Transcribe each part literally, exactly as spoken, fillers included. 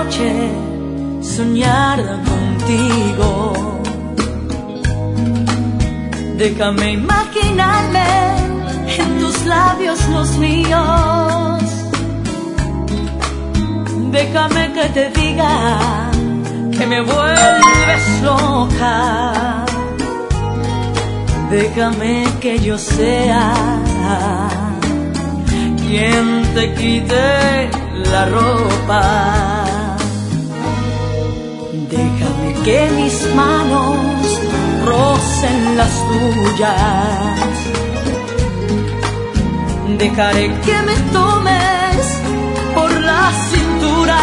noche soñar contigo. Déjame imaginarme en tus labios los míos. Déjame que te diga que me vuelves loca. Déjame que yo sea quien te quite la ropa. Déjame que mis manos rocen las tuyas. Dejaré que me tomes por la cintura.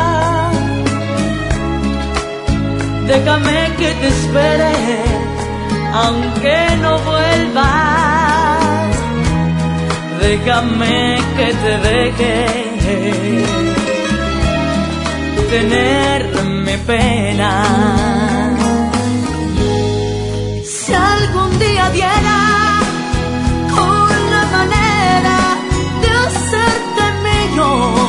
Déjame que te espere aunque no vuelvas. Déjame que te deje tenerme pena. Si algún día diera con la manera de hacerte mío,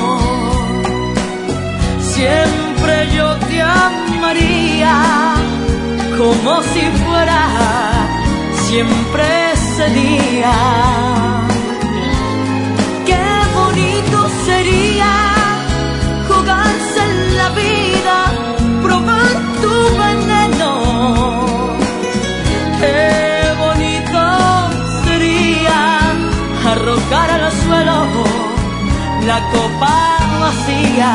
siempre yo te amaría como si fuera siempre ese día. Qué bonito sería jugarse en la vida, probar tu veneno. Qué bonito sería arrojar al suelo la copa vacía.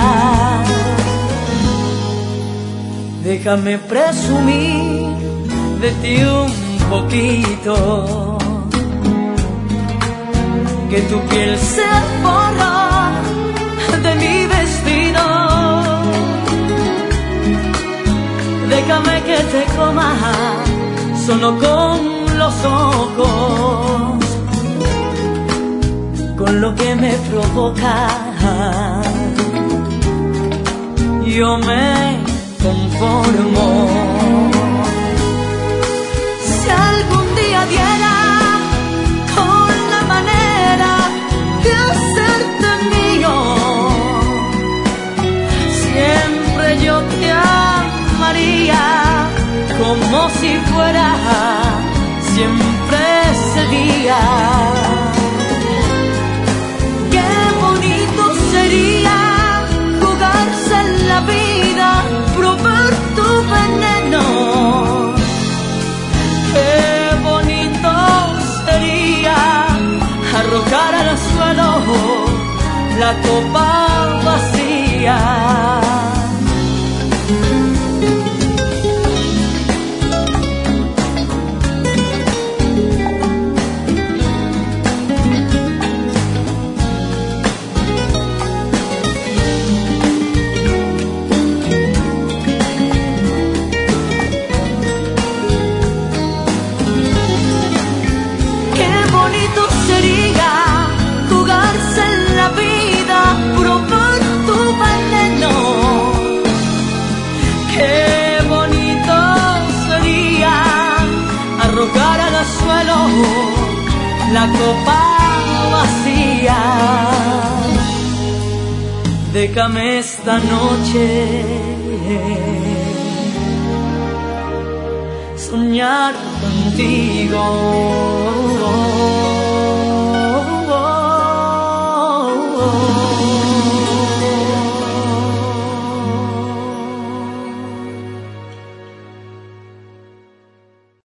Déjame presumir de ti un poquito, que tu piel se forra de mi vestido. Déjame que te coma solo con los ojos, con lo que me provoca. Yo me conformo. Si algún día diera con la manera de hacerte mío, siempre yo te amaría como si fuera siempre ese día. Qué bonito sería jugarse en la vida, probar tu veneno. Qué bonito sería arrojar al suelo la copa vacía. La copa vacía. Déjame esta noche soñar contigo.